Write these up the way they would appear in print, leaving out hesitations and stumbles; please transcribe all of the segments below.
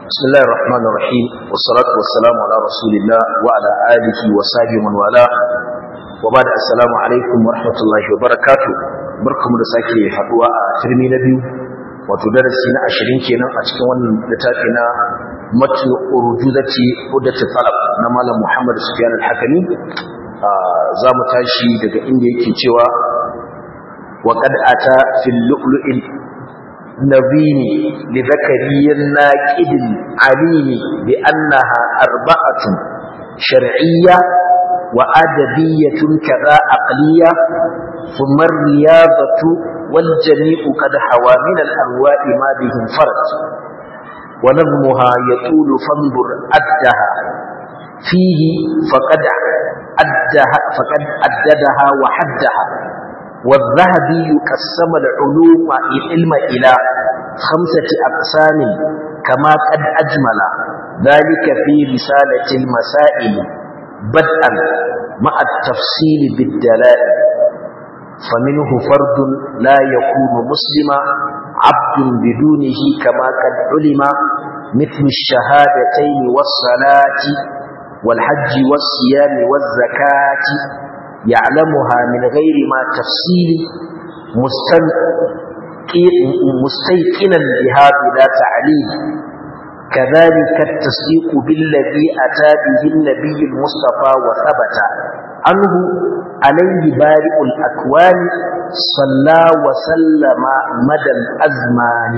بسم الله الرحمن الرحيم والصلاة والسلام على رسول الله وعلى آله وصحبه من والاه وبعد السلام عليكم ورحمة الله وبركاته barkamu da sake haduwa a turmi na biyu wato darasi na 20 kenan a cikin wannan littafi na matn urjuzati uddat talab na malam Muhammad Sufyan al-Hakimi za mu tashi daga inda yake cewa wa qad ata fil lu'lu'il نبين لذكري الناكد العليم بأنها أربعة شرعية وأدبية كذا عقلية ثم الرياضة والجميع قد حوى من الأنواع ما به انفرد ونظمها يطول فانظر أدها فيه فقد أددها وحدها والذهبي قسم العلوم العلم إلى 5 أقسام كما قد أجمل ذلك في رسالة المسائل بدءا مع التفصيل بالدلائل فمنه فرد لا يكون مسلما عبد بدونه كما قد علم مثل الشهادتين والصلاة والحج والصيام والزكاة يعلمها من غير ما تفصيل مستيقنا بها بلا تعليل كذلك التصديق بالذي أتى به النبي المصطفى وثبت عنه عليه بارئ الأكوان صلى وسلم مدى الأزمان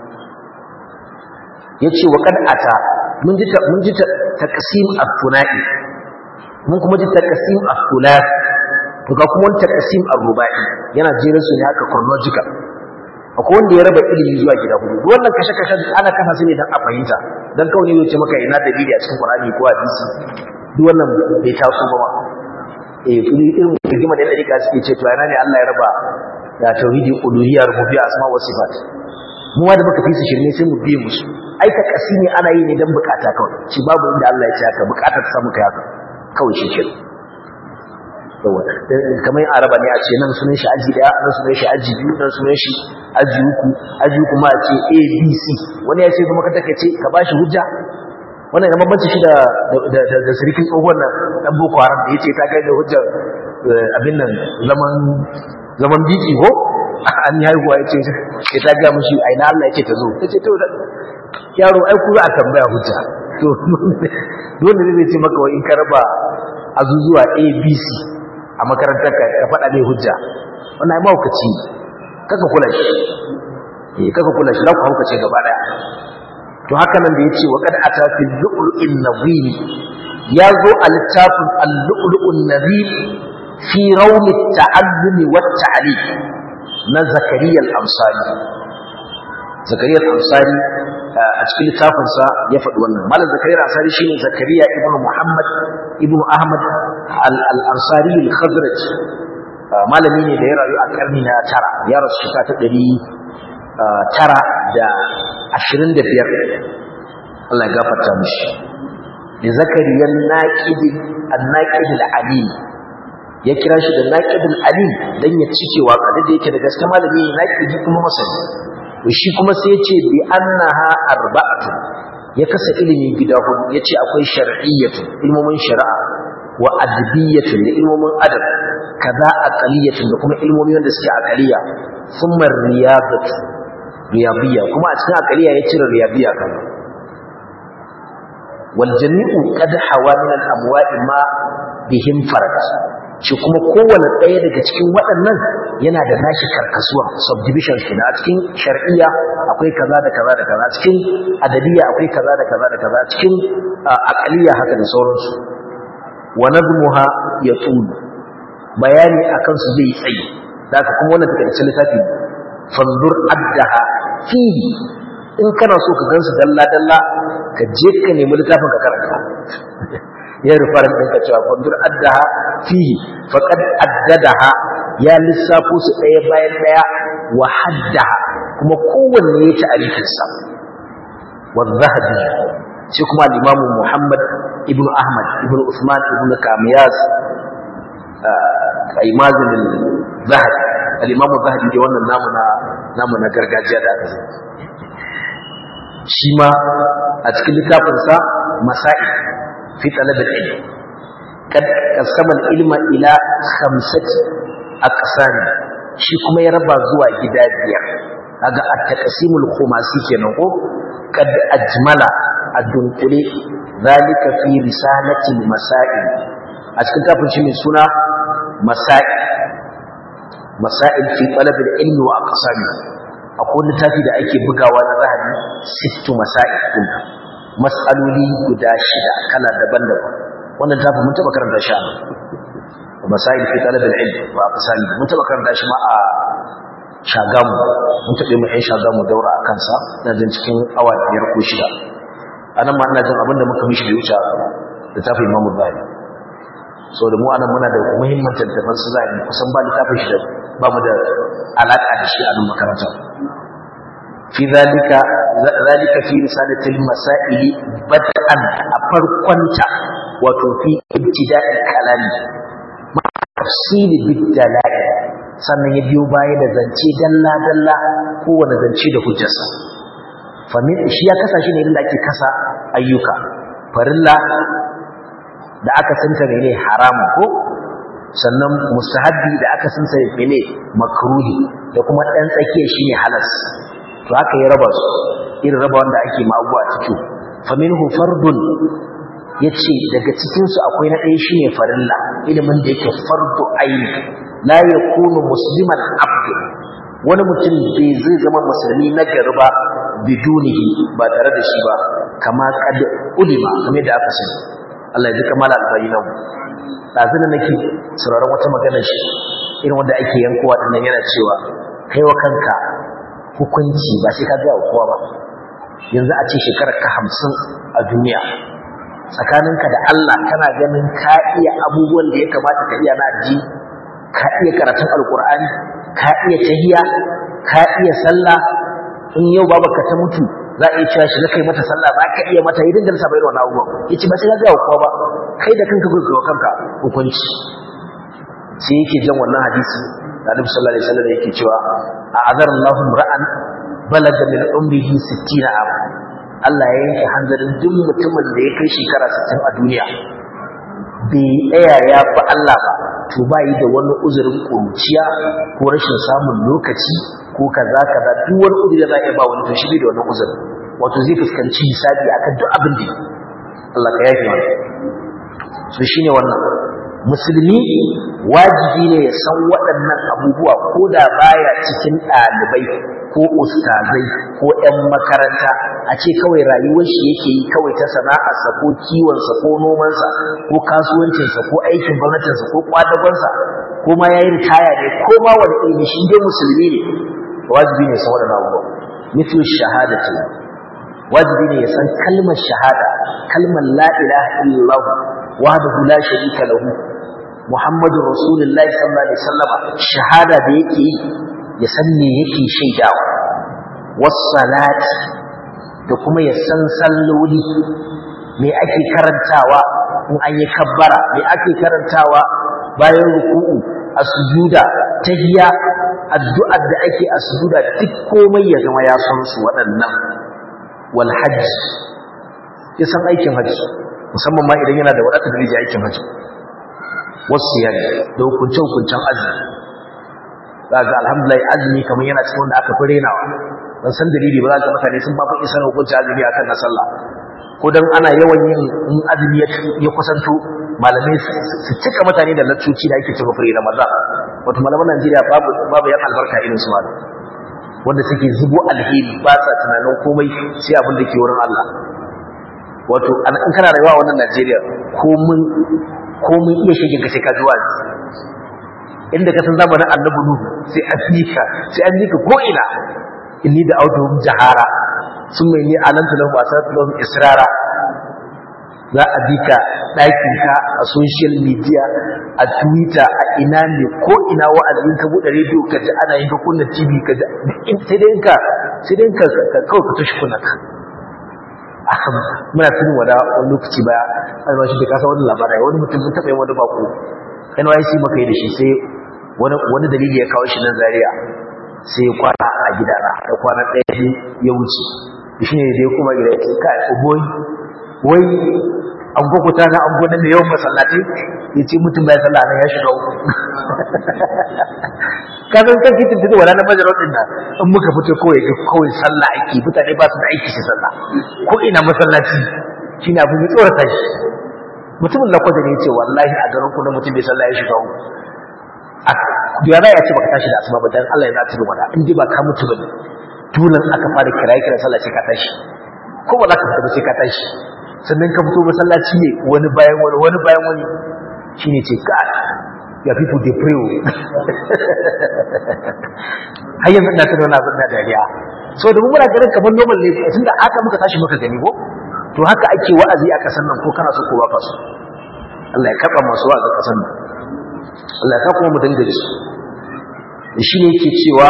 يتشي وقد أتى من جت تقسيم الثنائي mun kuma ji taqsim al-thulath to ga kuma taqsim al-rubai yana jerin su ne haka chronological akwai wanda ya raba ilimi zuwa gida hudu duk wannan kashe-kashe ana kafa su ne dan a fahimta dan kawai ne yace maka ina dalili a cikin Qur'ani ko hadisi duk wannan bai taso ba irin rigima da yadda suke ce to yana ne Allah ya raba da tauhidi uluhiyya rububiyya asma wa sifat mu da muka fi su shirme sai mu biye musu ai taqsimi ana yi ne dan bukata kawai shi babu inda Allah ya ce haka bukatar ta samu kai haka kawai shi ke kamar yin araba ne a ce nan sunan shi aji daya nan sunan shi aji biyu nan sunan shi aji uku ma a ce abc wani ya ce kuma ka take ce ka bashi hujja wannan ya bambanci shi da sirikin tsohon nan dan boko haram da ya ce ta kai da hujjar abin nan zaman biki ko an yi haihuwa ya ce ya ta gaya mushi a ina Allah ya ce ta zo ta ce to yaro ai ku za a tambaya hujja to dole ne zai ce maka wa in ka raba azuzuwa abc a makarantar ka faɗa mai hujja wannan ai mahaukaci kaka kula shi za ku haukace gaba daya to haka nan da yace wa qad ata fi lu'lu'in nadhim ya zo a littafin al-lu'lu'un nadhim fi rawm at-ta'allum wa at-ta'lim na zakariya al-ansari a cikin littafinsa ya faɗi wannan malam zakariya al-ansari shine zakariya ibn muhammad ibn ahmad al-ansari al-khazraj malami ne da ya rayu a karni na 9 ya rasu shekara ta 925 Allah ya gafarta mishi da zakariya an-naqid al-alim ya kira shi da naqid al-alim dan ya cike waka da yake da gaske malami ne naqidi kuma masani shi kuma sai ya ce bi annaha arba'atu ya kasa ilimi gida hudu yace akwai shar'iyyatu ilmomin shari'a wa adbiyatu da ilmomin adab kaza aqliyatu da kuma ilmomin wanda suke aqliya thumma riyadiyya kuma a cikin aqliya ya cire riyadiyya kan wal jami'u qad hawa min al amwa'i ma bihim farad shi kuma kowanne ɗaya daga cikin waɗannan yana da nashi karkasuwa subdivisions kina a cikin shar'iyya akwai kaza da kaza da kaza a cikin adabiyya akwai kaza da kaza da kaza a cikin aqliyya haka da sauransu wa nadmuha yatul bayani akan su zai tsayi da kuma wannan take littafi fanzur addaha fi in kana so ka gansu dalla dalla ka je ka nemi littafin ka karanta ya rufarin ɗinka cewa fandur addaha fihi faqad addadaha ya lissafo su ɗaya bayan ɗaya wa haddaha kuma kowanne ya ta'arifin sa wa zahabi shi kuma al-imam Muhammad ibn Ahmad ibn Uthman ibn Kamiyas Imazin al-Zahabi al-imam Zahabi da wannan namu na gargajiya da aka shi ma a cikin littafinsa masail fi talab al-ilm kad qasama al-ilma ila 5 aqsam shi kuma ya raba zuwa gida 5 kaga at-taqsimul khumasi kenan ko kad ajmala ad-dunquli zalika fi risalati al-masail a cikin littafin shi mai suna masail fi talab al-ilm wa aqsami akwai littafi da ake bugawa na zahabi 6 masail din mas'aloli guda 6 kala daban-daban wannan tafi mun taba karanta shi a masail fi talab al-ilm wa aqsami mun taba karanta shi ma a Shagamu mun tabe mu ɗan Shagamu daura a kansa na jin cikin awa 5 ko 6 anan ma ina jin abinda muka mishi da wuce da tafi Imam Bukhari so da mu anan muna da muhimmin tantaban su zahabi kusan ba littafin shi da ba mu da alaka da shi a nan makaranta في ذلك في رسالة المسائل بدءا أفرقنت وفي ابتداء الكلام مع تفصيل بالدلائل sannan ya biyo baya da zance dalla-dalla kowane zance da hujjarsa shi ya kasa shi ne inda ake kasa ayyuka farilla da aka santa ne haramu ko sannan mustahabbi da aka santa ne makruhi da kuma ɗan tsakiya shine halas to haka ya raba su irin raba wanda ake ma'abuwa cikin faminhu fardun yace daga cikin su akwai na ɗaya shine farilla ilimin da yake fardu aini la yakunu musliman abd wani mutum bai zai zama musulmi na gari ba bidunihi ba tare da shi ba kama kad ulima kamar da aka sani Allah ya ji kamala albayinan dazuna nake sauraron wata magana shi irin wanda ake yankowa dinnan yana cewa kaiwa kanka hukunci ba sai ka ga kowa ba yanzu a ce shekarar ka 50 a duniya tsakaninka da Allah kana ganin ka iya abubuwan da ya kamata ka iya na addini ka iya karatun alkur'ani ka iya tahiyya ka iya sallah in yau babarka ta mutu za a yi cewa shi kai mata sallah za ka iya mata idan da sa bai da wannan abubuwan yace ba sai ka ga kowa ba kai da kanka ga kanka hukunci sai yake jan wannan hadisi da Annabi sallallahu alaihi wasallam yake cewa a'adara Allahu ra'an balaga min umrihi 60 am Allah ya yanke hanzarin duk mutumin da ya kai shekara 60 a duniya bai tsaya ya fi Allah ba to bai da wani uzurin kuruciya ko rashin samun lokaci ko kaza duk wani uzuri da za ya ba wani to shi bai da wannan uzurin wato zai fuskanci hisabi akan duk abin da Allah ka yafe mana so shine wannan musulmi wajibi ne ya san waɗannan abubuwa ko da baya cikin ɗalibai ko ustazai ko ƴan makaranta a ce kawai rayuwar shi yake yi kawai ta sana'arsa ko kiwonsa ko nomansa ko kasuwancinsa ko aikin gwamnatinsa ko kwadagonsa ko ma yayin ritaya ne ko ma wani ilimi shi dai musulmi ne wajibi ne ya san waɗannan abubuwa mithlu shahadati wajibi ne ya san kalmar shahada kalmar la ilaha illallah wahdahu la sharika lahu Muhammadu Rasulullahi sallallahu alaihi wasallam shahada da yake yi ya san me yake shaidawa wassalati da kuma ya san salloli me ake karantawa in an yi kabbara me ake karantawa bayan ruku'u a sujuda tahiyya addu'ar da ake a sujuda duk komai ya zama ya san su waɗannan wal hajj ya san aikin hajji musamman ma idan yana da wadatar da zai aikin hajji wasu yani da hukuncen azumi za ga alhamdulillah azumi kamar yana cikin wanda aka fi renawa ban san dalili ba za ga mutane sun ba fa isar hukuncin azumi akan na sallah ko dan ana yawan yin in azumi ya kusanto malamai su cika mutane da laccoci da ake cewa fure Ramadan wato malaman Najeriya babu yan albarka irin su malam wanda suke zubo alheri ba sa tunanin komai sai abin da ke wurin Allah wato in kana rayuwa a wannan Najeriya ko mun iya shige ka sai ka zuwa inda ka san zamanin annabi nuhu sai an jika ko ina inni da auto jahara sun mai ni alanta lahu asatu lahu israra za a bika ɗakin ka a social media a Twitter a ina ne ko ina wa'azin ka buɗe rediyo ka ji ana yin ka kunna TV ka ji sai dai ka kawai ka tashi kunna ka muna tunin wani lokaci baya albashi da kasa wani labarai wani mutum sun taɓa yin wani bako NYC maka yi da shi sai wani dalili ya kawo shi nan Zaria sai ya kwana a gidana da kwana ɗaya ya wuce shine dai kuma gida yake kai boy wai an gokuta na an gona da yawan masallatai yace mutum bai sallah nan ya shiga uku kazan kan kitin da wala na bajar din nan in muka fito kawai sallah ake mutane ba su da aiki sai sallah ko ina masallaci shine abin da tsorata shi mutumin lakwaje ne yace wallahi a garin ku na mutum bai sallah ya shiga uku ya za ya ce baka tashi da asuba ba dan Allah ya zata wada in dai ba ka mutu bane tunan aka fara kira sallah sai ka tashi ko ba za ka fita sai ka tashi sannan ka fito masallaci ne wani bayan wani shine ce ka ya people dey pray har yanzu ina tana na zanna dariya so da muna ganin kamar normal ne tunda aka muka tashi muka gani ko to haka ake wa'azi a kasan nan ko kana so ko ba ka so Allah ya karba masu wa'azi a kasan nan Allah ya kuma mu dinga shi shine yake cewa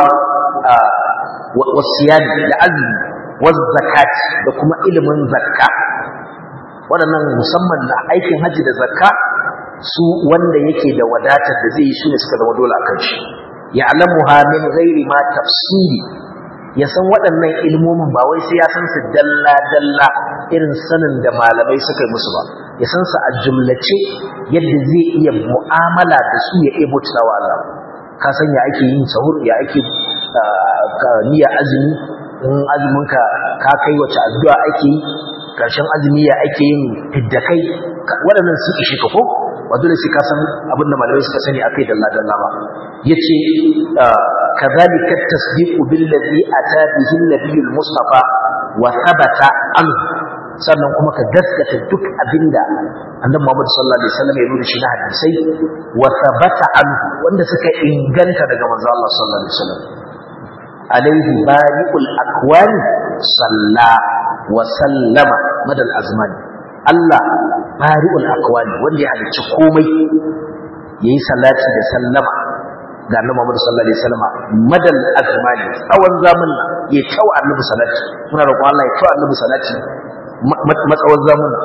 wasiyani da azumi waz zakat da kuma ilimin zakka waɗannan musamman na aikin haji da zakka su wanda yake da wadatar da zai yi su ne suka zama dole a kan shi ya'lamuha min ghairi ma tafsili ya san waɗannan ilmomin ba wai sai ya san su dalla dalla irin sanin da malamai suka yi musu ba ya san su a jumlace yadda zai iya mu'amala da su ya iya bautawa Allah ka san ya ake yin sahur ya ake niyya azumi in azumin ka kai wace addu'a ake yi karshen azumi ya ake yin fiddakai waɗannan su ishe ka ko wato da sai ka san abinda malamai suka sani akai dalla dalla ba yace kadhalika at-tasdiqu billazi ata bihi an-nabiyul mustafa wa thabata an sannan kuma ka gaskata duk abinda annabi Muhammad sallallahu alaihi wasallam ya nuna shi na hadisai wa thabata an wanda suka inganta daga manzo Allah sallallahu alaihi wasallam alaihi bari'ul aqwal salla wa sallama madal azman Allah bari'ul aqwal wanda ya halicci komai yayi salati da sallama ga annabi Muhammad sallallahu alaihi wasallam madal azman tsawon zamanin ya tawa annabi salati muna roƙon Allah ya tawa annabi salati matsawon zamanin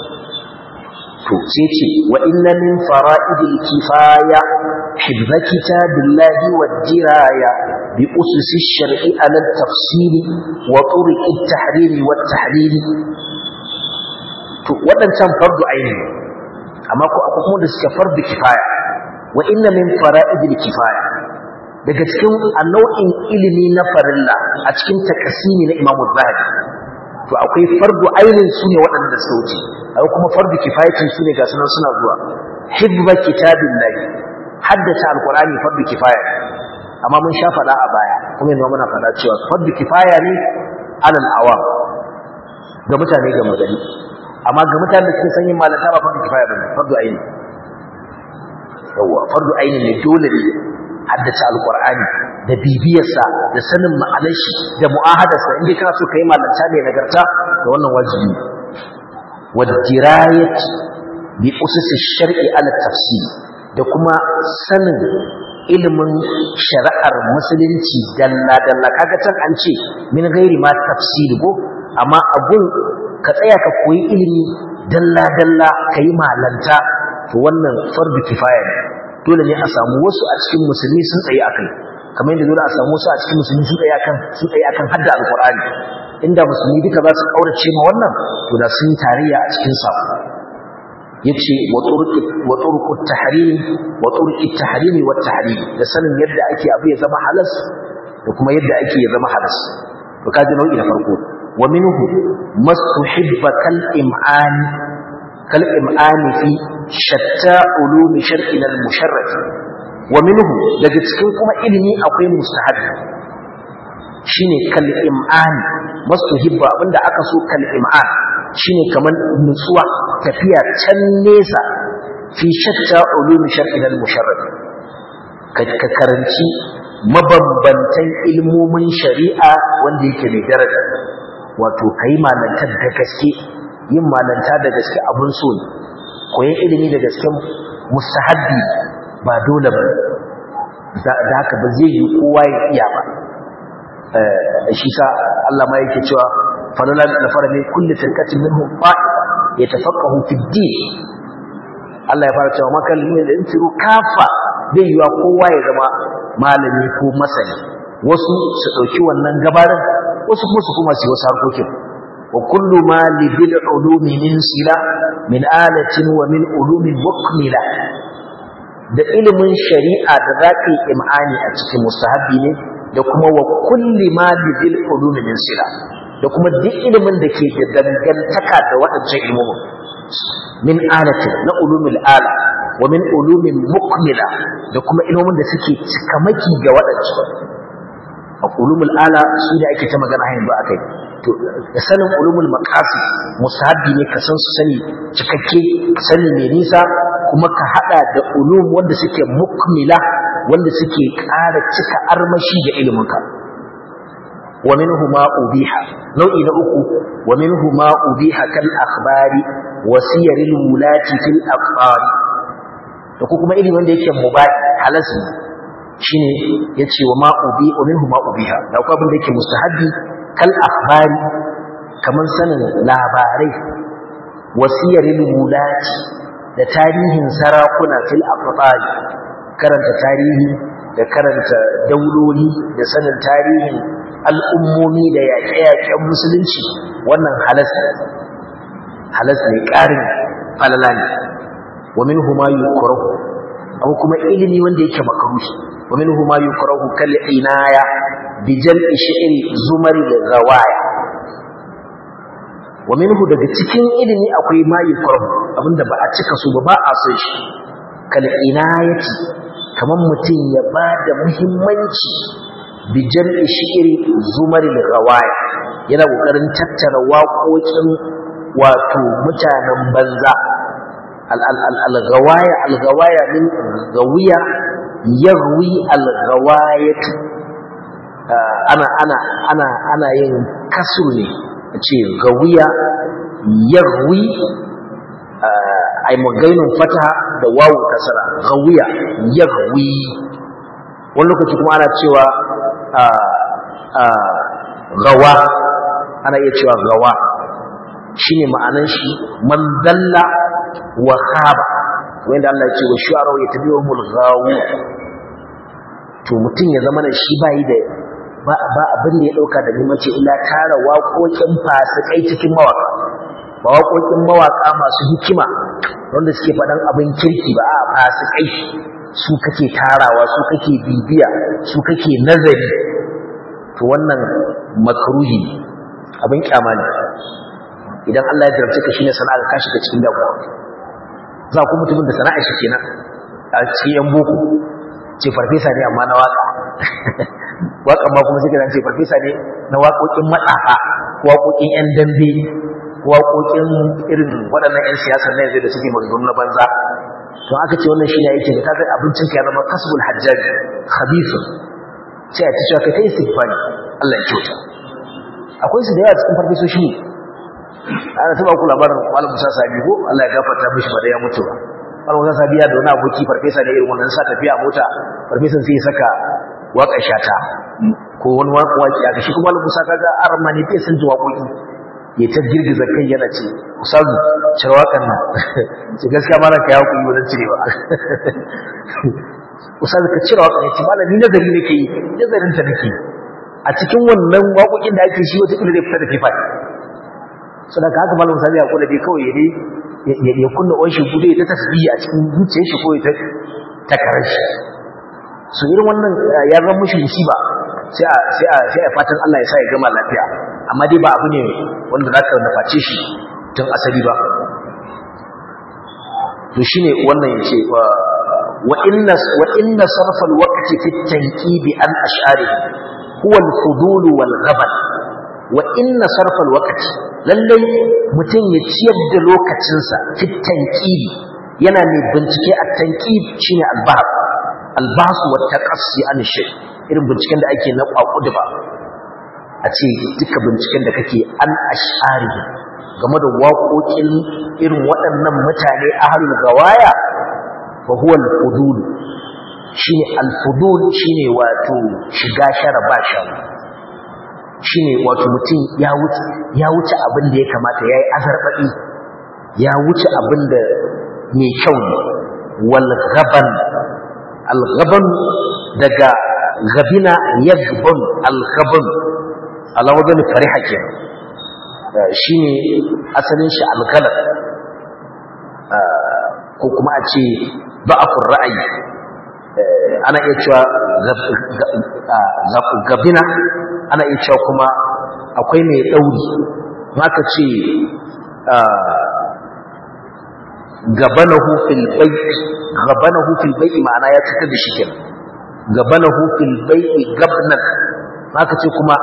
to sai ce wa inna min fara'idil kifaya hibza kitabillahi wad diraya bi ususi shar'i ala tafsili wa turuq at-tahrim wat tahlil to wadancan fardu aini amma ko akwai kuma da suke fardu kifaya wa inna min fara'idil kifaya daga cikin nau'in ilimi na farilla a cikin takasimi na Imam Az-Zahabi to akwai fardu ainin sune waɗanda suka wuce akwai kuma fardu kifayatin sune ga sunan suna zuwa hibba kitabillahi haddace alqur'ani fardu kifaya amma mun sha fada a baya kuma yanzu muna fada cewa fardu kifaya ne alal awam ga mutane ga magani amma ga mutanen da suke san yin malaka ba fardu kifaya bane fardu aini yawa fardu aini ne dole ne haddace alqur'ani da bibiyarsa da sanin ma'anar shi da mu'ahadarsa inda kana so kai malanta ne nagarta da wannan wajibi wa dirayat bi usus ash-shar'i ala tafsil da kuma sanin ilimin shari'ar musulunci dalla dalla kaga can an ce min gairi ma tafsil go amma abun ka tsaya ka koyi ilimi dalla dalla kai malanta to wannan fardu kifaya ne dole ne a samu wasu a cikin musulmi sun tsaye akai kamar yadda dole a samu wasu a cikin musulmi sun tsaye akan hadda alqur'ani inda musulmi duka za su kaurace ma wannan to da sun tarayya a cikin sa yace wa turuqut tahrim wa turuqit tahrim wa tahrim da sanin yadda ake abu ya zama halas da kuma yadda ake ya zama halas to kaji nau'i na farko wa minhu mastuhibba kal im'ani fi shatta ulumi shar'ina al musharraf wa minhu daga cikin kuma ilimi akwai mustahab shine kal im'ani mastuhibba abinda aka so kal im'an shine kaman nutsuwa tafiya can nesa fi shatta ulumi shar'ina al musharraf ka karanci mabambantan ilmomin shari'a wanda yake mai daraja wato kai malantar da gaske yin malanta da gaske abun so ne koyon ilimi da gaske mustahabbi ba dole ba da haka ba zai yi kowa ya iya ba shi sa Allah ma yake cewa falala da fara ne kullu tarkatin minhum yatafaqahu fi din Allah ya fara cewa makal min intiru kafa zai yi wa kowa ya zama malami ko masani wasu su dauki wannan gabarin wasu kuma su kuma su wasu harkokin wa kullu ma li bil ulumi min sila min alatin wa min ulumin mukmila da ilimin shari'a da zaka yi imani a cikin mustahabi ne da kuma wa kulli ma li bil ulumi min sila da kuma duk ilimin da ke da dangantaka da waɗancan ilmomin min alatin na ulumul ala wa min ulumin mukmila da kuma ilmomin da suke cikamaki ga waɗancan a ulumul ala su da ake ta magana yanzu akai to da sanin ulumul maqasid musahabi ne ka san su sani cikakke sani mai nisa kuma ka hada da ulum wanda suke mukmila wanda suke ƙara cika armashi ga iliminka wa minhu ma ubiha nau'i na uku wa minhu ma ubiha kal akhbari wa siyaril wulati fil aqar to kuma ilimi wanda yake mubah halas shine yace wa ma ubi wa minhu ma ubiha da kuma abin da yake mustahabi kal akhbari kaman sanin labarai wa siyaril wulati da tarihin sarakuna fil aqar karanta tarihi da karanta dauloli da sanin tarihin al'ummomi da yaƙe-yaƙen musulunci wannan halas ne ƙarin falala ne wa minhu ma yukrahu aw kuma ilimi wanda yake makaruhi wa minhu ma yukrahu kal inaya bi jal'i shi'ri zumari da rawaya wa minhu daga cikin ilimi akwai ma yukrahu abinda ba a cika so ba a son shi kal inayati kaman mutum ya bada muhimmanci bi jal'i shi'ri zumari da rawaya yana kokarin tattara waƙoƙin wato mutanen banza al-ghawaya min ghawiya yaghwi al-ghawayat ana yin kasru ne ce ghawiya yaghwi ay magainun fataha da wawu kasara ghawiya yaghwi wani lokaci kuma ana cewa gawa ana iya cewa gawa shine ma'anan shi man dalla wa khaba wanda Allah ya ce wa shu'ara yatabi'umul ghawu to mutun ya zama shi bai da ba abin da ya dauka da limace illa tara waƙoƙin fasikai cikin mawaka ba waƙoƙin mawaka masu hikima wanda suke faɗan abin kirki ba a fasikai su kake tarawa su kake bibiya su kake nazari to wannan makruhi abin kyama ne idan Allah ya jarabce ka shine sana'a ka shiga cikin damuwa za ku mutumin da sana'a shi kenan a cikin boko ce farfesa ne amma na waka waka ma kuma sai ce farfesa ne na waƙoƙin matsafa waƙoƙin ƴan dambe waƙoƙin irin waɗannan ƴan siyasa na yanzu da suke maganganu na banza to aka ce wannan shine yake da kaga abincin ka ya zama kasbul hajjaj khabithun sai a ci cewa kai istighfari Allah ya kyauta akwai su da yawa cikin farfesoshi ana taba ku labarin Malam Musa Sabi ko Allah ya gafarta mishi ba da ya mutu ba Malam Musa Sabi ya da wani aboki farfesa da irin wannan sa tafiya mota farfesan sai ya saka waka shata ko wani waki aka shi kuma Malam Musa kaga armani bai san ji waƙoƙi ya ta girgiza kai yana ce usazu cire wakan nan ce gaskiya malam ka ya ku yi wajen cire ba usazu ka cire wakan ya ce malam ni nazari nake yi nazarin ta nake a cikin wannan waƙoƙin da ake shi wata kila zai fita da fifa sadaka haka malam sami ya kula dai kawai ya kunna oshi gudu ya ta tasbihi a cikin zuciyar shi ko ya ta karar shi so irin wannan ya zama mushi musiba sai a fatan Allah ya sa ya gama lafiya amma dai ba abu ne wanda za ka naface shi tun asali ba to shine wannan yace wa inna sarfa alwaqti fi at-tanqib an ash'arihi huwa al-fudul wal ghaban wa inna sarfa alwaqti lallai mutum ya ciyar da lokacinsa fi at-tanqib yana mai bincike at-tanqib shine al-bahth al-bahth wa taqassi an shay irin binciken da ake na kwakudu ba a ce duka binciken da kake an ash'ari game da waƙoƙin irin waɗannan mutane ahlul gawaya fa huwa al-fudul shine al-fudul shine wato shiga shara ba shara shine wato mutum ya wuce abin da ya kamata yayi azarbaɗi ya wuce abin da mai kyau ne wal ghaban al ghaban daga gabina yaghban al ghaban ala wajen fariha kenan shine asalin shi al-ghalat ko kuma a ce da'afur ra'ayi ana iya cewa gabina ana iya cewa kuma akwai mai dauri maka ce gabanahu fil bai'i ma'ana ya cika da shi kenan gabanahu fil bai'i gabnan maka ce kuma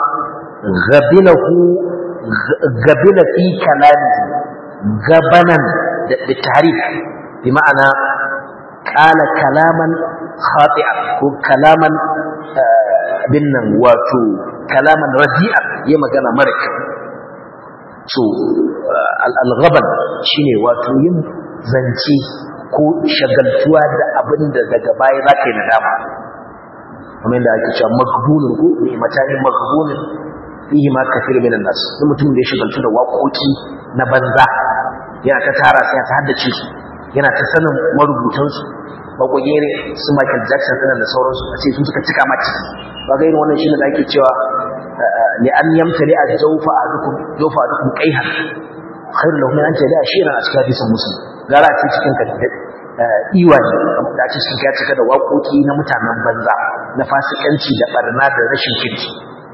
gabina fi kalami gabanan da tarif bi ma'ana qala kalaman khati'a ko kalaman binnan wato kalaman radi'a ya magana mara kyau so al-ghaban shine wato yin zance ko shagaltuwa da abinda daga baya zaka yi nadama kamar yadda ake cewa maghbunun ko ne matani maghbunun fihi ma kafir min an-nas duk mutum da ya shagaltu da waƙoƙi na banza yana ta tara sai ya haddace su yana ta sanin marubutan su waƙoƙi ne su Michael Jackson da sauransu a ce su suka cika mata ba ga irin wannan shine da ake cewa li an yamtali ajawfa adukum qayhan khairu lahu min an tali ashiran a cikin hadisin muslim gara a cikin ka iwani da ake cikin ya cika da waƙoƙi na mutanen banza na fasikanci da barna da rashin kirki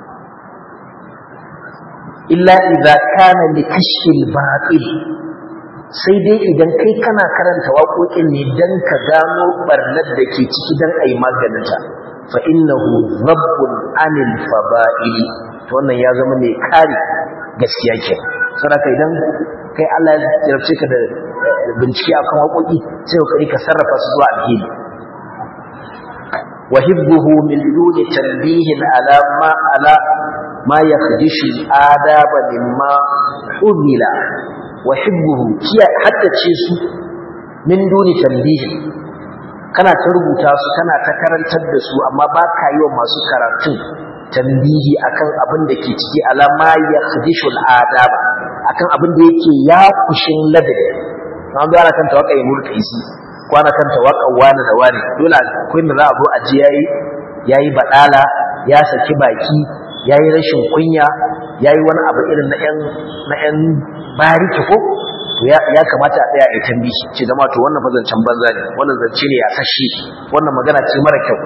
illa idza kana li kashfil batil sai dai idan kai kana karanta waƙoƙin ne dan ka gano barnar da ke ciki dan ayi maganinta fa innahu rabbun anil fada'il to wannan ya zama mai kare gaskiya ke saboda idan kai Allah ya jarabce ka da bincike akan waƙoƙi sai kokari ka sarrafa su zuwa alheri wa hibbuhu min duni tanbihin ala ma yakhdishu adaba mimma humila wa hibbuhu haddace su min duni tanbihin kana ta rubuta su kana ta karantar da su amma ba ka yi wa masu karatun tambihi akan abin da ke ciki alama ya khadishul adab akan abin da yake ya kushin ladabi an ga ana kan tawaka yi mulki isi ko ana kan tawaka wani da wani dole akwai da za a zo a ji yayi badala ya saki baki yayi rashin kunya yayi wani abu irin na yan bariki ko ya kamata a tsaya a tambihi ce zama to wannan fazancen banza ne wannan zance ne ya sashi wannan magana ce mara kyau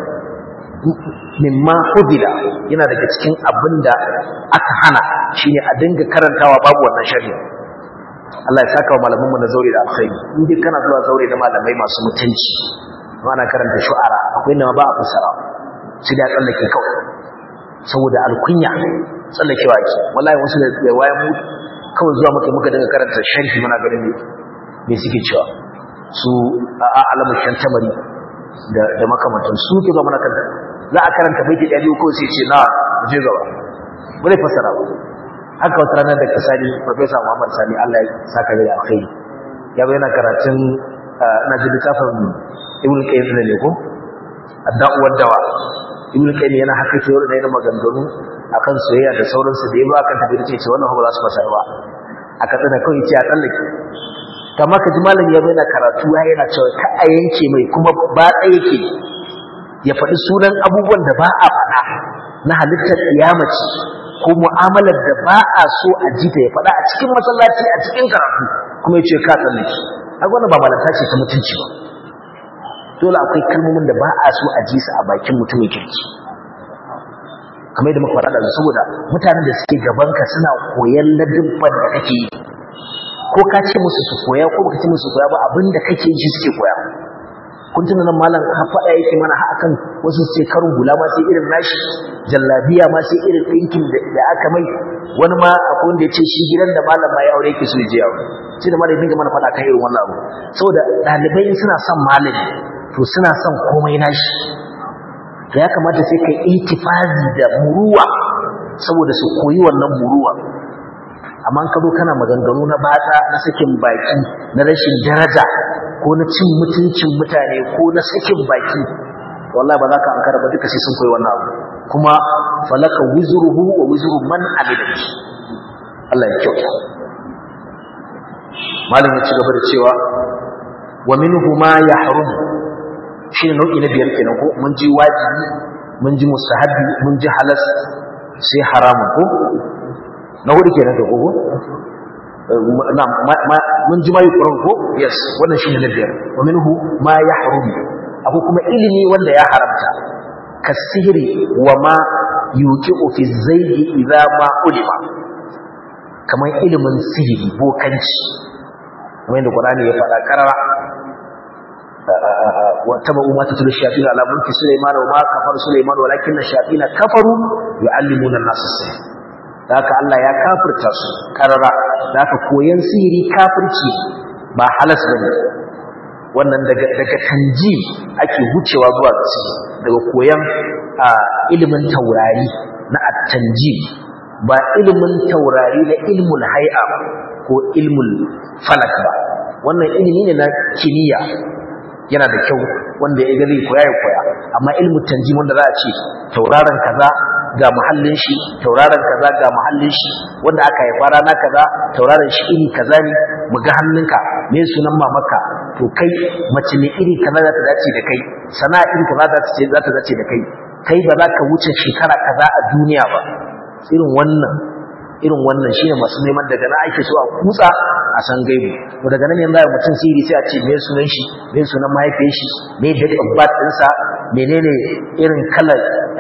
mimma hudila yana daga cikin abin da aka hana shine a dinga karantawa babu wannan sharri Allah ya saka wa malamanmu na zaure da alkhairi in dai kana zuwa zaure da malamai masu mutunci ana karanta shu'ara akwai inda ba a fasara sai da tsallake kawai saboda alkunya tsallakewa ake wallahi wasu da wayan mu kawai zuwa muka dinga karanta sharhi muna ganin me suke cewa su a alamun shantamari da makamantan su ke ba mana kanta za a karanta baiti ɗaya biyu ko sai ce na je gaba ba zai fassara ba haka wata ranar da kasani Professor Muhammad Sani Allah ya saka da alkhairi ya bayyana karatun ina ji littafin Ibn Qayyim ne ko ad-da'u wad-dawa Ibn Qayyim yana haka ce wannan yana maganganu akan soyayya da sauransu da yaba akan tafi ce wannan ba za su fasara ba aka tsana kawai ce a tsallake kamar ka ji malami ya bayyana karatu yana cewa ka a yanke mai kuma ba ɗaya yake ya faɗi sunan abubuwan da ba a faɗa na halittar kiyamaci ko mu'amalar da ba a so a ji ta ya faɗa a cikin masallaci a cikin karatu kuma ya ce ka tsallake a wannan ba malanta ce ta mutunci ba dole akwai kalmomin da ba a so a ji su a bakin mutumin kirki kamar yadda muka faɗa da saboda mutanen da suke gabanka suna koyan ladabban da kake yi ko ka ce musu su koya ko baka ce musu koya ba abinda kake yi suke koya kun tuna nan malam ha faɗa yake mana ha akan wasu sai karin hula ma sai irin nashi jallabiya ma sai irin ɗinkin da aka mai wani ma akwai wanda ya ce shi gidan da malam ma ya aure yake so ya je yawo sai da malam dinga mana faɗa kan irin wannan abu saboda ɗalibai suna son malami to suna son komai nashi ya kamata sai kai itifazi da muruwa saboda su koyi wannan muruwa amma ka zo kana maganganu na batsa na sakin baki na rashin daraja ko na cin mutuncin mutane ko na sakin baki wallahi ba za ka ankara ba duka sai sun koyi wannan abu kuma falaka wizruhu wa wizru man amila bi Allah ya kyauta malamin ya ci gaba da cewa wa minhu ma yahrum shi ne nau'i na biyar kenan ko mun ji wajibi mun ji mustahabi mun ji halas sai haramun ko na hudu kenan da gogo mun ji mai Qur'an ko yes wannan shine na biyar wa minhu ma yahrum akwai kuma ilimi wanda ya haramta kasihri wa ma yuqi'u fi zaydi idza ma ulima kamar ilimin sihiri bokanci kamar yadda Qur'ani ya faɗa karara wa tabu ma tatul shayatin ala mulki Sulaiman wa ma kafara Sulaiman walakin ash-shayatin kafaru yu'allimuna an-nasa as-sihr haka Allah ya kafirta su karara haka koyan sihiri kafirci ba halas bane wannan daga tanji ake wucewa zuwa ga sihiri daga koyan ilimin taurari na at-tanjim ba ilimin taurari na ilmul hay'a ko ilmul falak ba wannan ilimi ne na kimiyya yana da kyau wanda ya gari koya ya koya amma ilmul tanjim wanda za a ce tauraron kaza ga muhallin shi tauraron kaza ga muhallin shi wanda aka haifa rana kaza tauraron shi iri kaza ne mu ga hannunka me sunan mamaka to kai mace ne iri kaza za ta dace da kai sana'a iri kaza za ta dace da kai kai ba za ka wuce shekara kaza a duniya ba irin wannan shine masu neman daga na ake so a kutsa a san gaibu to daga nan yanzu mutum sirri sai a ce me sunan shi me sunan mahaifiyar shi me date of birth ɗinsa menene irin kalar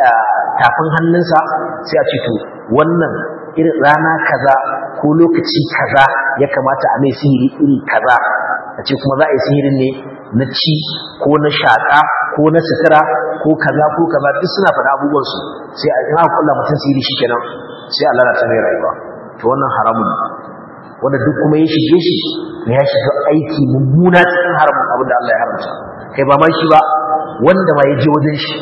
tafin hannunsa sai a ce to wannan irin rana kaza ko lokaci kaza ya kamata a mai sihiri iri kaza a ce kuma za a yi sihirin ne na ci ko na shaƙa ko na sutura ko kaza duk suna faɗa abubuwansu sai a ina kula mutum sihiri shikenan sai Allah na tsare rayuwa to wannan haramun wanda duk kuma ya shige shi ya shiga aiki mummuna cikin haramun abin da Allah ya haramta kai ba ma shi ba wanda ma ya je wajen shi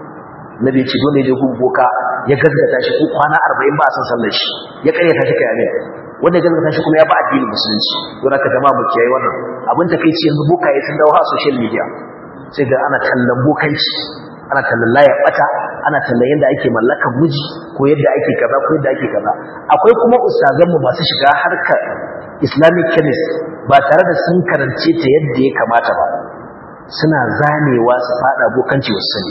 nabi ya ce dole ya je gun boka ya gaskata shi ko kwana 40 ba a san sallar shi ya karyata shi kai ne wanda ya gaskata shi kuma ya ba addinin musulunci don haka jama'a mu kiyaye wannan abin takeici yanzu boka ya sun dawo a social media sai ga ana kallon bokanci ana tallan layar bata ana tallan yadda ake mallakan miji ko yadda ake kaza ko yadda ake kaza akwai kuma ustazanmu masu shiga harkar islamic chemist ba tare da sun karance ta yadda ya kamata ba suna zanewa su fada bokanci wasu sani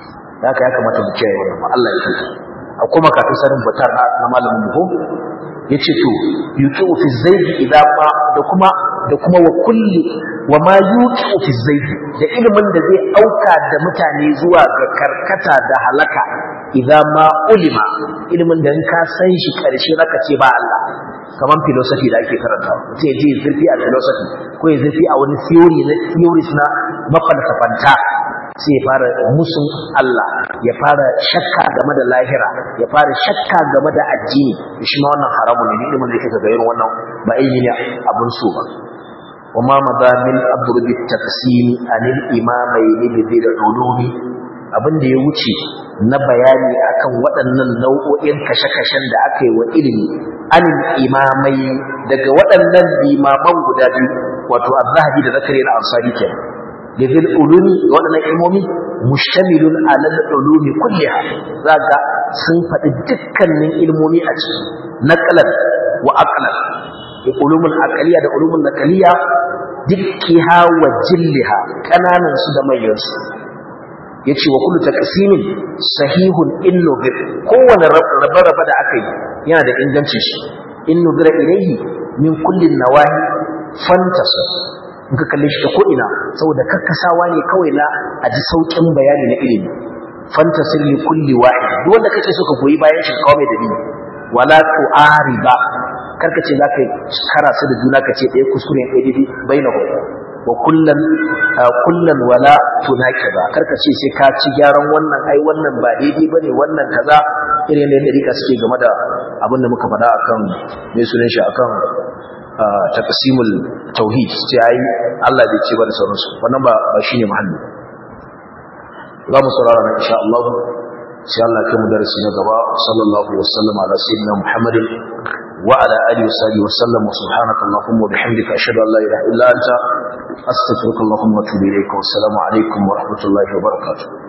da haka ya kamata mu kiyaye wannan Allah ya kiyaye akwai makatun sanin batar na malamin mu yace to yuqu fi zayd idan ma da kuma wa kulli wa ma yuqu fi zayd da ilimin da zai auka da mutane zuwa ga karkata da halaka idan ma ulima ilimin da in ka san shi karshe zaka ce ba Allah kaman philosophy da ake karantawa sai ji zurfi a philosophy ko ya zurfi a wani theories na mafalsafanta sai ya fara musun Allah ya fara shakka game da lahira ya fara shakka game da addini shi ma wannan haramun ne ilimin da yake ga irin wannan ba ilimi ne abun so ba وما مضى من أضرب التقسيم عن الإمامين بذير العلوم abin da ya wuce na bayani akan waɗannan nau'o'in kashe-kashen da aka yi wa ilimi anil imamai daga waɗannan limaman guda biyu wato az-zahabi da zakari na ansari kenan lidil ulumi waɗannan ilmomi mustamilun ala al-ulumi kulliha zaka sun faɗi dukkanin ilmomi a ciki naqlan wa aqlan ulumul aqliya da ulumul naqliya dukkiha wa jilliha kananan su da manyan su yace wa kullu taqsimin sahihun innu bir kowane rabe-rabe da aka yi yana da ingancin shi innu bira ilayhi min kullin nawahi fantasa in ka kalle shi ta ko ina saboda kakkasawa ne kawai na aji saukin bayani na ilimi fantasir li kulli wahid duk wanda kake so ka goyi bayan shi kawai mai dalili wala tu'ariba karka ce zaka kara su da juna kace ɗaya kuskure ɗaya daidai bainahu wa kullan wala tunakiba karka ce sai ka ci gyaran wannan ai wannan ba daidai bane wannan kaza irin da dariƙa suke game da abin da muka faɗa akan mai sunan shi akan taqsimul tauhid sai ai Allah bai ce ba da sauransu wannan ba shine muhalli za mu saurara na insha Allah sai Allah ya mu darasi na gaba sallallahu alaihi wasallam ala sayyidina Muhammadin wa ala alihi wa sallam wa subhanaka allahumma wa bihamdika ashhadu an la ilaha illa anta astaghfiruka wa atubu ilayk wa assalamu alaikum wa rahmatullahi wa barakatuh